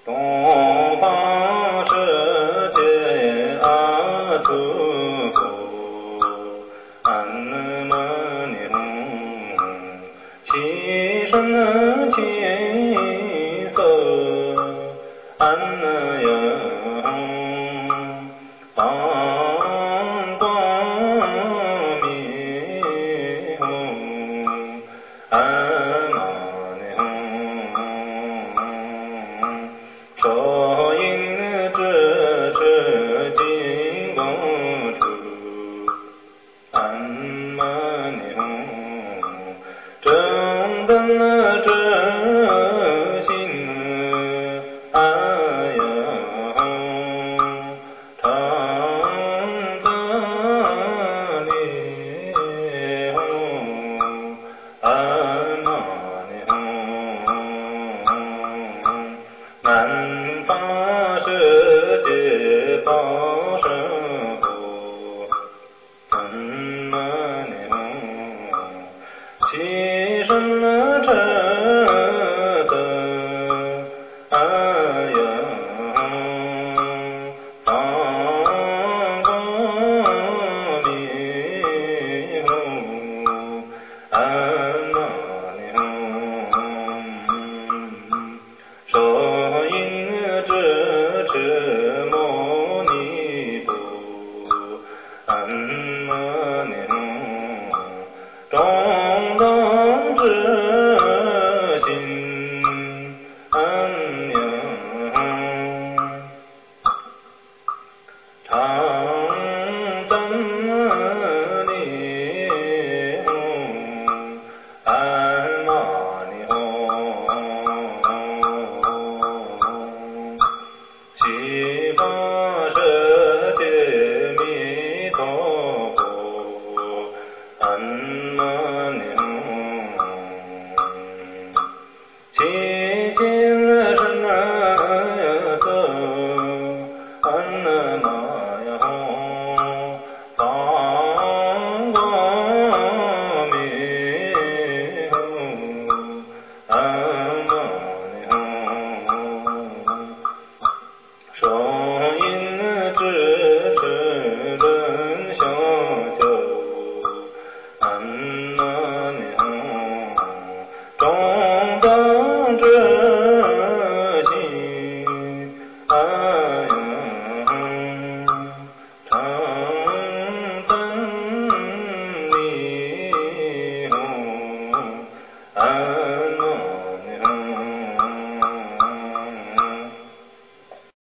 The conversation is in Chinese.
东方世界阿弥佛，安那尼吽，其身其色，安那呀吽，方光明吽，安受因支持金公主，安那尼吽，正等之心，安呀吽，常在尼吽，安那尼吽，南方世界报身佛，安那尼吽，其身真色，安呀吽，方光明吽，安那尼吽，受因支持牟尼佛，安那尼吽，中等之心，安呀吽，常增尼吽，安那尼吽，西方世界弥陀佛，安那尼吽，其间